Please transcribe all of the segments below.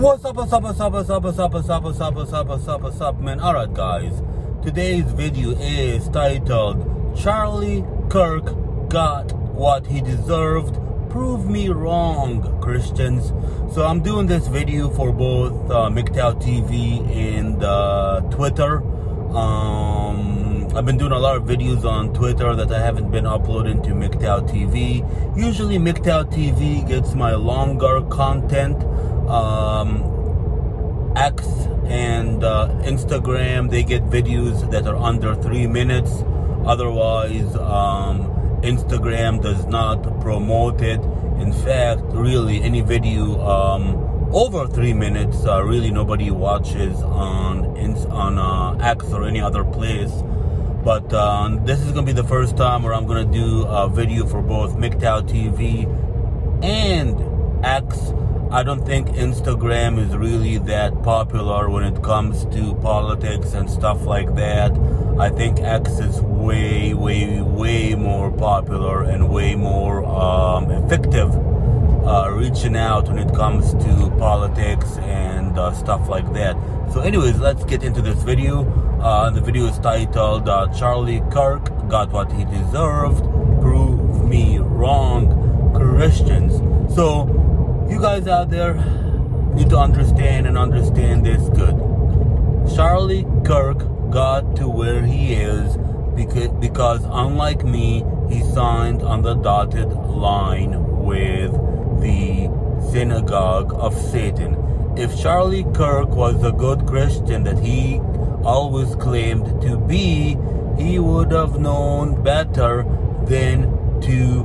What's up, man? Alright, guys. Today's video is titled Charlie Kirk Got What He Deserved. Prove me wrong, Christians. So I'm doing this video for both MGTOW TV and Twitter. I've been doing a lot of videos on Twitter that I haven't been uploading to MGTOW TV. Usually MGTOW TV gets my longer content. X and Instagram, they get videos that are under 3 minutes. Otherwise, Instagram does not promote it. In fact, really, any video over 3 minutes, really nobody watches on X or any other place. But this is going to be the first time where I'm going to do a video for both MGTOW TV and X. I don't think Instagram is really that popular when it comes to politics and stuff like that. I think X is way more popular and way more effective reaching out when it comes to politics and stuff like that. So anyways, let's get into this video. The video is titled Charlie Kirk Got What He Deserved. Prove me wrong, Christians. So you guys out there need to understand this good. Charlie Kirk got to where he is because unlike me, he signed on the dotted line with the Synagogue of Satan. If Charlie Kirk was a good Christian that he always claimed to be, he would have known better than to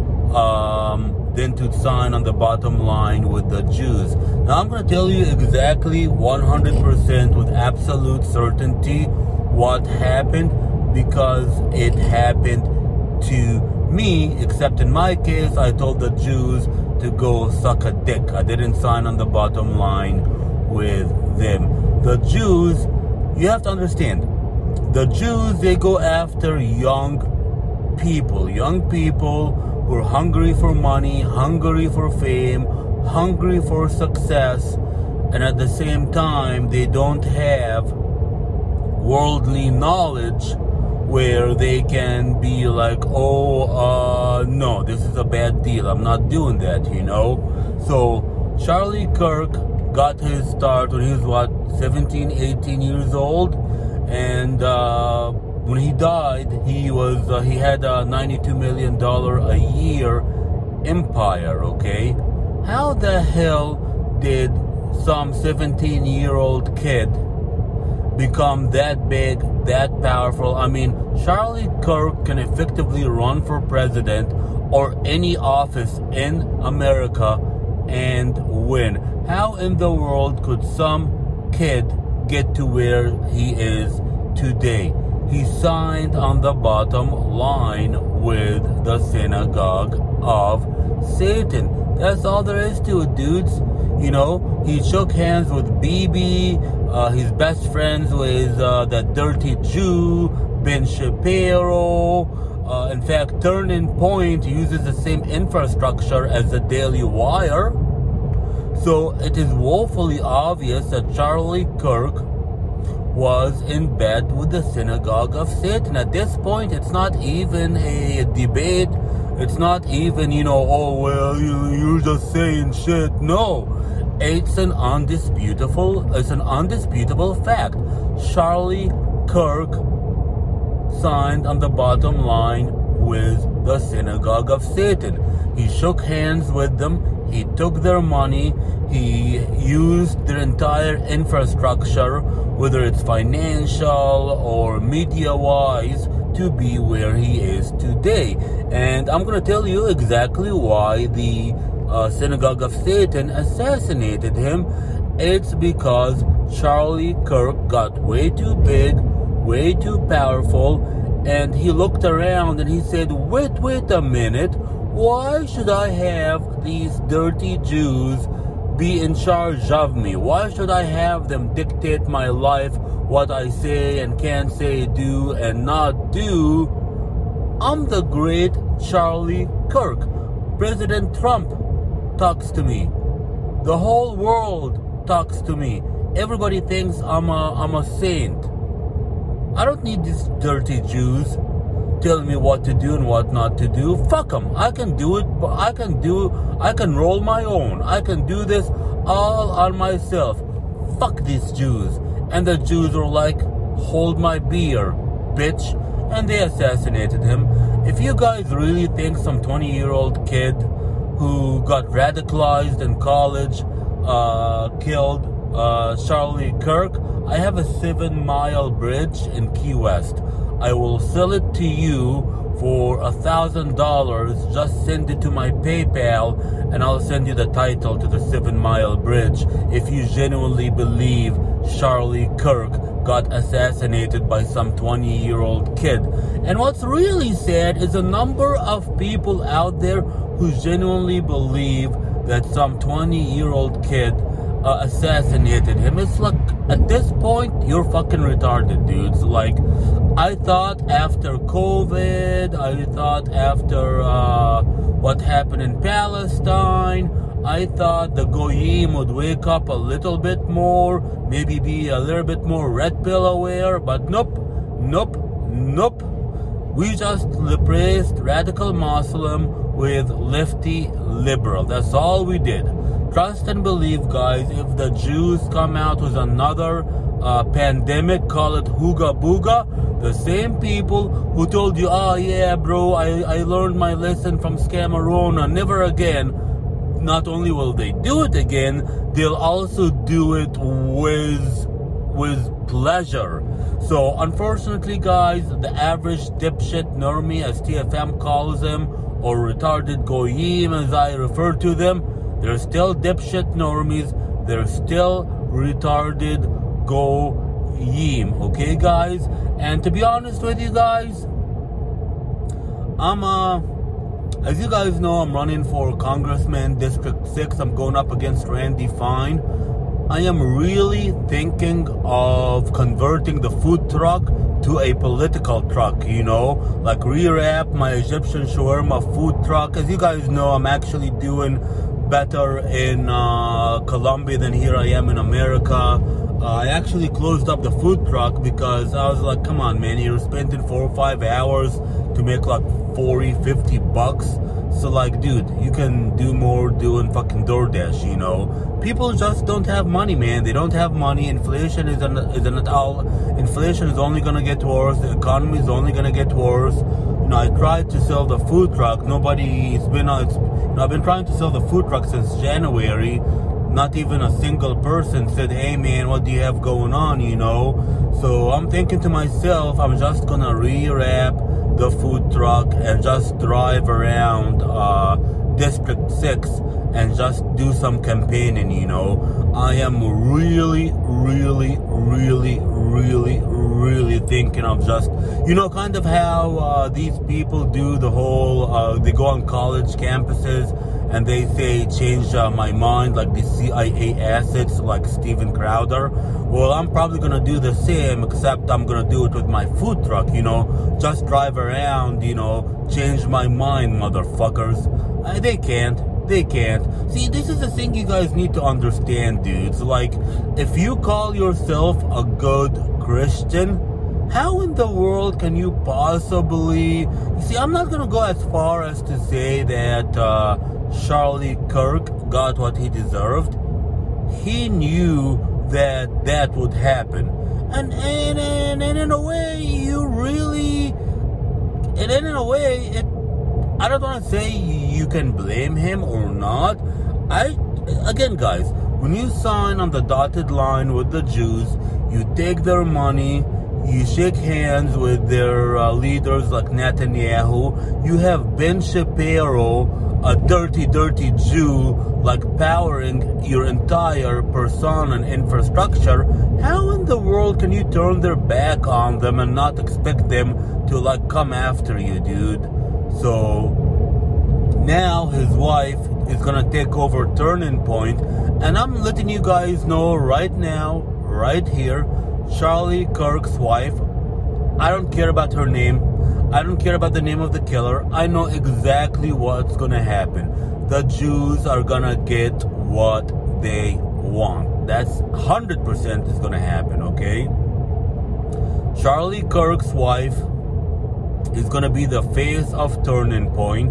sign on the bottom line with the Jews. Now I'm going to tell you exactly 100% with absolute certainty what happened, because it happened to me, except in my case, I told the Jews to go suck a dick. I didn't sign on the bottom line with them. The Jews, you have to understand, the Jews, they go after young people who are hungry for money, hungry for fame, hungry for success, and at the same time, they don't have worldly knowledge where they can be like, no, this is a bad deal. I'm not doing that, you know? So Charlie Kirk got his start when he was, 17, 18 years old, and when he died, he had a $92 million a year empire, okay? How the hell did some 17-year-old kid become that big, that powerful? I mean, Charlie Kirk can effectively run for president or any office in America and win. How in the world could some kid get to where he is today? He signed on the bottom line with the Synagogue of Satan. That's all there is to it, dudes. You know, he shook hands with Bibi. He's best friends with that dirty Jew, Ben Shapiro. In fact, Turning Point uses the same infrastructure as the Daily Wire. So it is woefully obvious that Charlie Kirk was in bed with the Synagogue of Satan. At this point, it's not even a debate. It's not even, you're just saying shit. No, it's an undisputable fact. Charlie Kirk signed on the bottom line with the Synagogue of Satan. He shook hands with them. He took their money. He used their entire infrastructure, whether it's financial or media-wise, to be where he is today. And I'm going to tell you exactly why the Synagogue of Satan assassinated him. It's because Charlie Kirk got way too big, way too powerful, and he looked around and he said, wait a minute, why should I have these dirty Jews be in charge of me? Why should I have them dictate my life, what I say and can't say, do and not do? I'm the great Charlie Kirk. President Trump talks to me. The whole world talks to me. Everybody thinks I'm a saint. I don't need these dirty Jews telling me what to do and what not to do. Fuck them. I can do it, but I can roll my own. I can do this all on myself. Fuck these Jews. And the Jews were like, hold my beer, bitch. And they assassinated him. If you guys really think some 20-year-old kid who got radicalized in college killed Charlie Kirk, I have a 7-mile bridge in Key West. I will sell it to you for $1,000. Just send it to my PayPal and I'll send you the title to the 7-mile bridge if you genuinely believe Charlie Kirk got assassinated by some 20-year-old kid. And what's really sad is a number of people out there who genuinely believe that some 20-year-old kid assassinated him. It's like, at this point, you're fucking retarded, dudes. Like, I thought after COVID, I thought after what happened in Palestine, I thought the Goyim would wake up a little bit more, maybe be a little bit more red pill aware, but nope. We just replaced radical Muslim with lefty liberal. That's all we did. Trust and believe, guys. If the Jews come out with another pandemic, call it Hooga Booga, the same people who told you, oh yeah bro, I learned my lesson from Scamarona, never again. Not only will they do it again, they'll also do it with pleasure. So unfortunately, guys, the average dipshit normie, as TFM calls them, or retarded goyim as I refer to them, they're still dipshit normies. They're still retarded goyim. Okay, guys? And to be honest with you guys, as you guys know, I'm running for Congressman District 6. I'm going up against Randy Fine. I am really thinking of converting the food truck to a political truck, you know, like rewrap my Egyptian shawarma food truck. As you guys know, I'm actually doing better in Colombia than here I am in America. I actually closed up the food truck because I was like, come on, man, you're spending 4 or 5 hours to make like 40, 50 bucks. So like, dude, you can do more doing fucking DoorDash, you know. People just don't have money, man. They don't have money. Inflation isn't all. Inflation is only gonna get worse. The economy is only gonna get worse. You know, I tried to sell the food truck. I've been trying to sell the food truck since January. Not even a single person said, hey man, what do you have going on, you know? So I'm thinking to myself, I'm just gonna rewrap the food truck and just drive around District 6 and just do some campaigning, you know. I am really thinking of just, you know, kind of how these people do the whole, they go on college campuses and they say, change my mind, like the CIA assets, like Steven Crowder. Well, I'm probably going to do the same, except I'm going to do it with my food truck, you know. Just drive around, you know, change my mind, motherfuckers. They can't. See, this is the thing you guys need to understand, dudes. Like, if you call yourself a good Christian, how in the world can you possibly... You see, I'm not going to go as far as to say that Charlie Kirk got what he deserved. He knew that would happen. And in a way, I don't want to say you can blame him or not. Again, guys, when you sign on the dotted line with the Jews, you take their money, you shake hands with their leaders like Netanyahu, you have Ben Shapiro, a dirty Jew, like powering your entire persona and infrastructure. How in the world can you turn their back on them and not expect them to like come after you, dude? So now his wife is gonna take over Turning Point, and I'm letting you guys know right now, right here, Charlie Kirk's wife, I don't care about her name, I don't care about the name of the killer, I know exactly what's gonna happen. The Jews are gonna get what they want. That's 100% is gonna happen, okay? Charlie Kirk's wife is gonna be the face of Turning Point.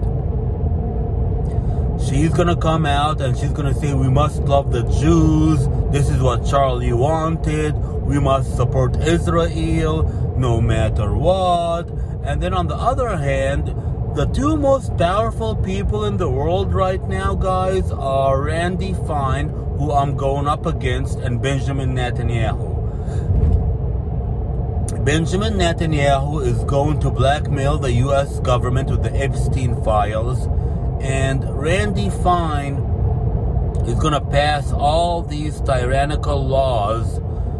She's gonna come out and she's gonna say, we must love the Jews. This is what Charlie wanted. We must support Israel no matter what. And then on the other hand, the two most powerful people in the world right now, guys, are Randy Fine, who I'm going up against, and Benjamin Netanyahu. Benjamin Netanyahu is going to blackmail the U.S. government with the Epstein files. And Randy Fine is going to pass all these tyrannical laws.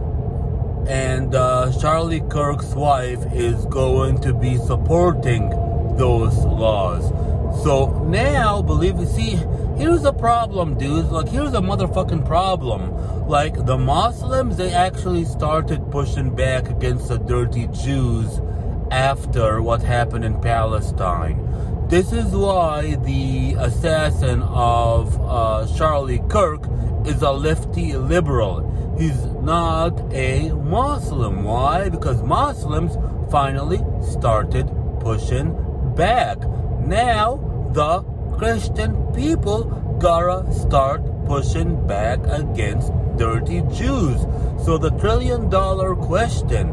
And Charlie Kirk's wife is going to be supporting those laws. So now, here's the problem, dudes. Like, here's a motherfucking problem. Like, the Muslims, they actually started pushing back against the dirty Jews after what happened in Palestine. This is why the assassin of Charlie Kirk is a lefty liberal. He's not a Muslim. Why? Because Muslims finally started pushing back. Now, the Christian people gotta start pushing back against dirty Jews. So the $1 trillion question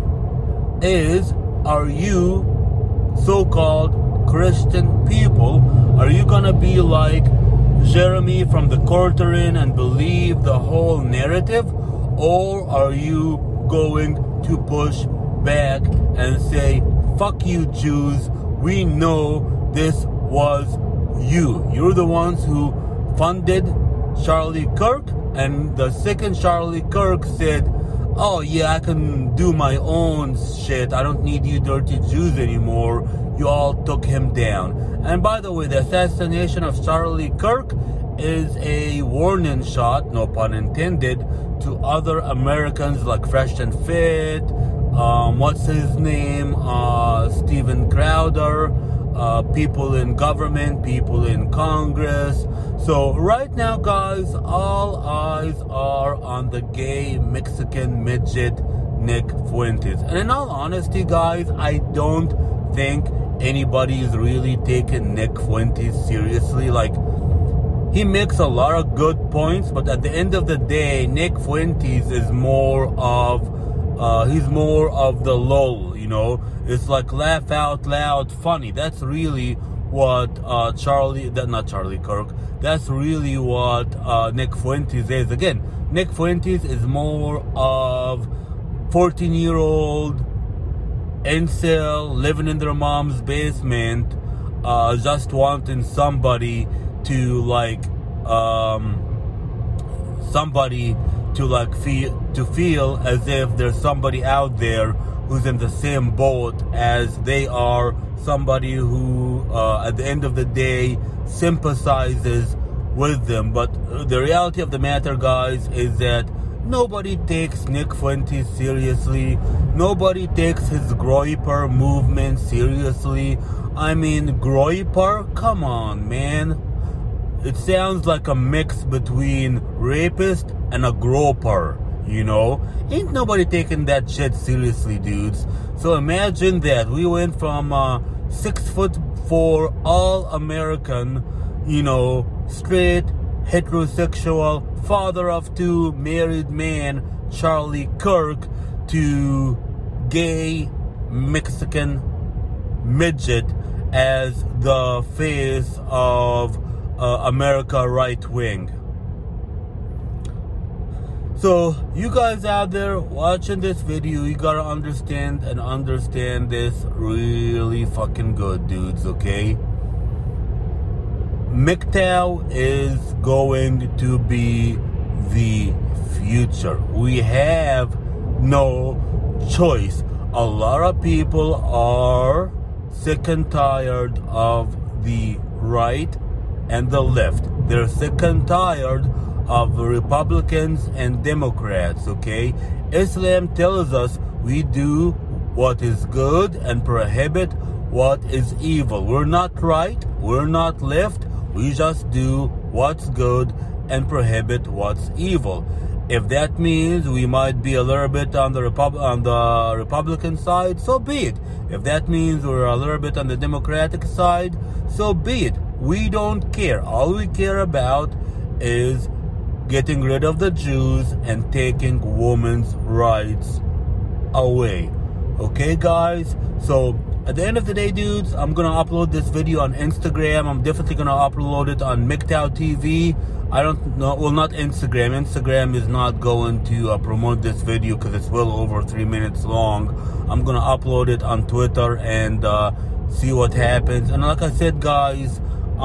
is, are you so-called Christian people, are you gonna be like Jeremy from the Quartering and believe the whole narrative, or are you going to push back and say, fuck you Jews, we know this was you. You're the ones who funded Charlie Kirk, and the second Charlie Kirk said, oh yeah, I can do my own shit, I don't need you dirty Jews anymore, you all took him down. And by the way, the assassination of Charlie Kirk is a warning shot, no pun intended, to other Americans like Fresh and Fit, what's his name, Steven Crowder, people in government, people in Congress. So right now, guys, all eyes are on the gay Mexican midget Nick Fuentes. And in all honesty, guys, I don't think anybody is really taking Nick Fuentes seriously. Like, he makes a lot of good points, but at the end of the day, Nick Fuentes is more of the lull, you know. It's like laugh out loud funny. That's really what not Charlie Kirk. That's really what Nick Fuentes is. Again, Nick Fuentes is more of 14-year-old incel living in their mom's basement, just wanting somebody to feel as if there's somebody out there who's in the same boat as they are, somebody who at the end of the day sympathizes with them. But the reality of the matter, guys, is that nobody takes Nick Fuentes seriously. Nobody takes his Groyper movement seriously. I mean, Groyper? Come on, man. It sounds like a mix between rapist and a groper, you know? Ain't nobody taking that shit seriously, dudes. So imagine that. We went from 6'4" all-American, you know, straight, heterosexual, father of two, married man, Charlie Kirk, to gay Mexican midget as the face of America right wing. So you guys out there watching this video, you gotta understand this really fucking good, dudes, okay? MGTOW is going to be the future. We have no choice. A lot of people are sick and tired of the right and the left. They're sick and tired of Republicans and Democrats, okay? Islam tells us we do what is good and prohibit what is evil. We're not right, we're not left, we just do what's good and prohibit what's evil. If that means we might be a little bit on the Republican side, so be it. If that means we're a little bit on the Democratic side, so be it. We don't care. All we care about is getting rid of the Jews and taking women's rights away. Okay, guys? So at the end of the day, dudes, I'm gonna upload this video on Instagram. I'm definitely gonna upload it on MGTOW TV. I don't know, well, not Instagram. Instagram is not going to promote this video because it's well over 3 minutes long. I'm gonna upload it on Twitter and see what happens. And like I said, guys,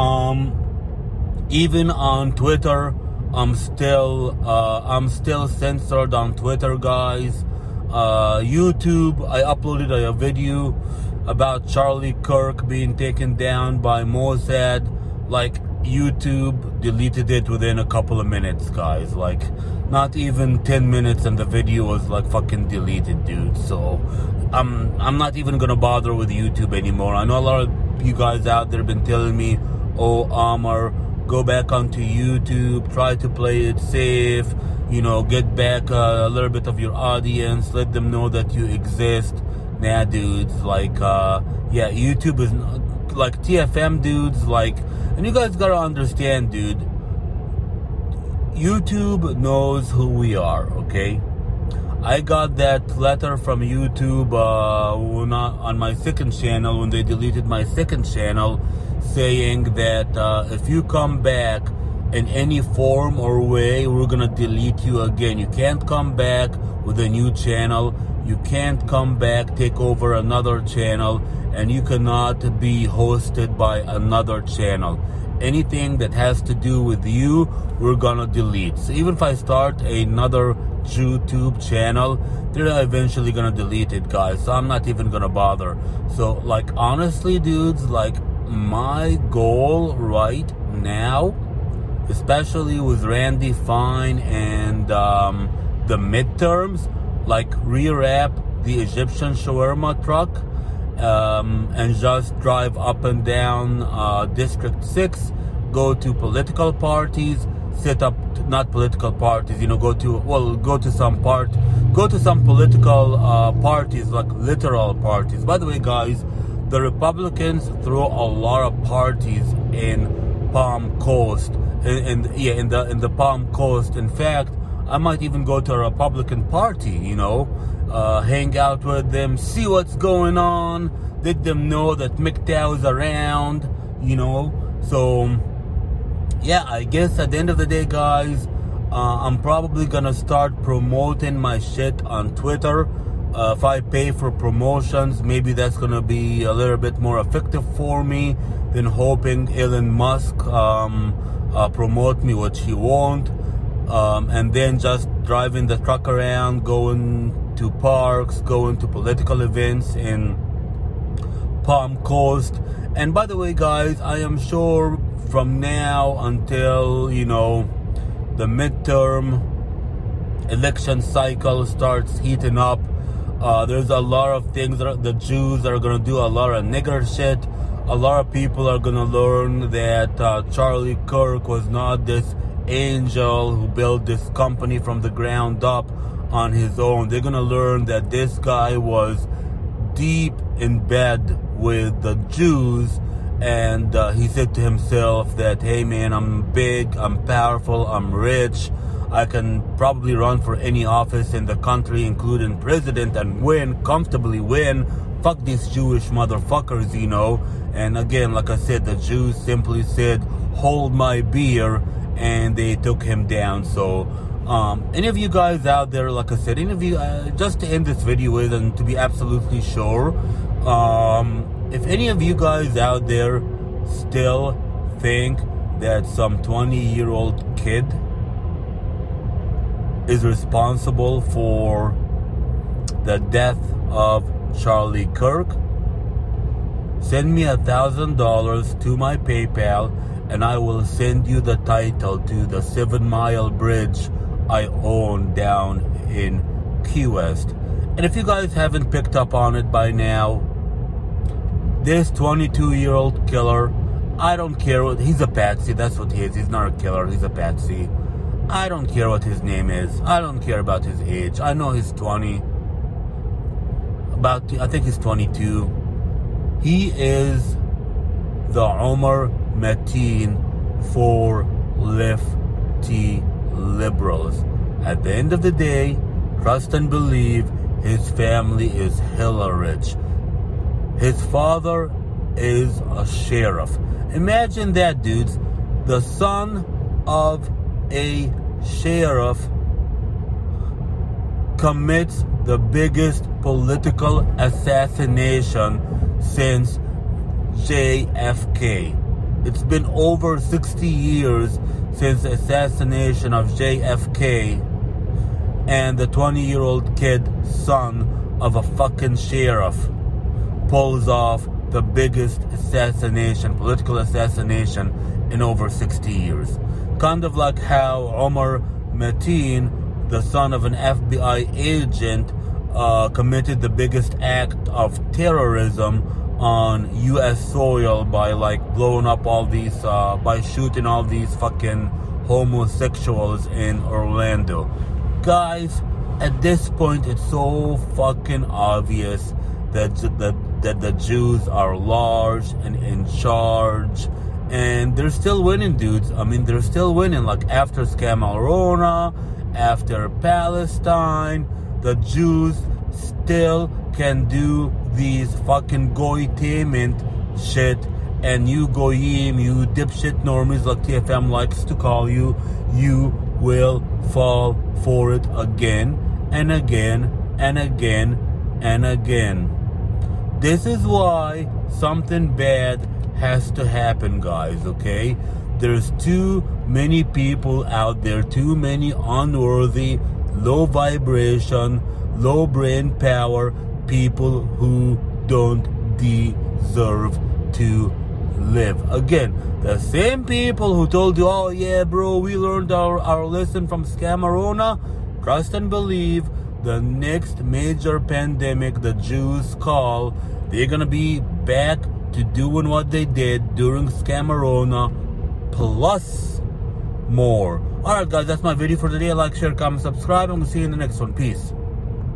even on Twitter, I'm still censored on Twitter, guys. YouTube, I uploaded a video about Charlie Kirk being taken down by Mossad. Like, YouTube deleted it within a couple of minutes, guys. Like, not even 10 minutes and the video was like fucking deleted, dude. So I'm not even gonna bother with YouTube anymore. I know a lot of you guys out there have been telling me, oh, Amar, go back onto YouTube, try to play it safe, you know, get back a little bit of your audience, let them know that you exist. Nah, dudes, like, yeah, YouTube is like TFM, dudes, like, and you guys gotta understand, dude, YouTube knows who we are, okay? I got that letter from YouTube on my second channel, when they deleted my second channel, saying that if you come back in any form or way, we're gonna delete you again. You can't come back with a new channel. You can't come back, take over another channel, and you cannot be hosted by another channel. Anything that has to do with you, we're gonna delete. So even if I start another YouTube channel, they're eventually gonna delete it, guys. So I'm not even gonna bother. So, like, honestly, dudes, like, my goal right now, especially with Randy Fine and the midterms, like, rewrap the Egyptian shawarma truck and just drive up and down District 6, go to political parties, set up, not political parties, you know, go to some political parties, like literal parties. By the way, guys, the Republicans throw a lot of parties in Palm Coast, in the Palm Coast. In fact, I might even go to a Republican party, you know, hang out with them, see what's going on, let them know that MGTOW is around, you know. So, yeah, I guess at the end of the day, guys, I'm probably gonna start promoting my shit on Twitter. If I pay for promotions, maybe that's gonna be a little bit more effective for me than hoping Elon Musk promote me, which he won't. And then just driving the truck around, going to parks, going to political events in Palm Coast. And by the way, guys, I am sure from now until, you know, the midterm election cycle starts heating up, there's a lot of things that the Jews are going to do, a lot of nigger shit. A lot of people are going to learn that Charlie Kirk was not this angel who built this company from the ground up on his own. They're going to learn that this guy was deep in bed with the Jews, and he said to himself that, hey man, I'm big, I'm powerful, I'm rich, I can probably run for any office in the country, including president, and win, comfortably win. Fuck these Jewish motherfuckers, you know. And again, like I said, the Jews simply said, hold my beer, and they took him down. So any of you guys out there, like I said, any of you, just to end this video with, and to be absolutely sure, if any of you guys out there still think that some 20-year-old kid is responsible for the death of Charlie Kirk, send me $1,000 to my PayPal, and I will send you the title to the 7 Mile Bridge I own down in Key West. And if you guys haven't picked up on it by now, this 22-year-old killer, I don't care what, he's a patsy, that's what he is. He's not a killer, he's a patsy. I don't care what his name is. I don't care about his age. I know he's 20. I think he's 22. He is the Omar Mateen for lefty liberals. At the end of the day, trust and believe, his family is hella rich. His father is a sheriff. Imagine that, dudes. The son of a sheriff commits the biggest political assassination since JFK. It's been over 60 years since the assassination of JFK, and the 20-year-old kid, son of a fucking sheriff, pulls off the biggest assassination, political assassination, in over 60 years. Kind of like how Omar Mateen, the son of an FBI agent, committed the biggest act of terrorism on U.S. soil by blowing up all these, by shooting all these fucking homosexuals in Orlando. Guys, at this point, it's so fucking obvious that the Jews are large and in charge, and they're still winning, dudes. I mean, they're still winning. Like after Scamarona, after Palestine, the Jews still can do these fucking goytainment shit, and you goyim, you dipshit normies like TFM likes to call you, you will fall for it again and again and again and again. This is why something bad has to happen, guys, okay? There's too many people out there, too many unworthy, low vibration, low brain power people who don't deserve to live. Again, the same people who told you, oh yeah bro, we learned our lesson from Scamarona. Trust and believe, the next major pandemic the Jews call, they're gonna be back to doing what they did during Scamarona, plus more. Alright guys, that's my video for today. Like, share, comment, subscribe, and we'll see you in the next one. Peace.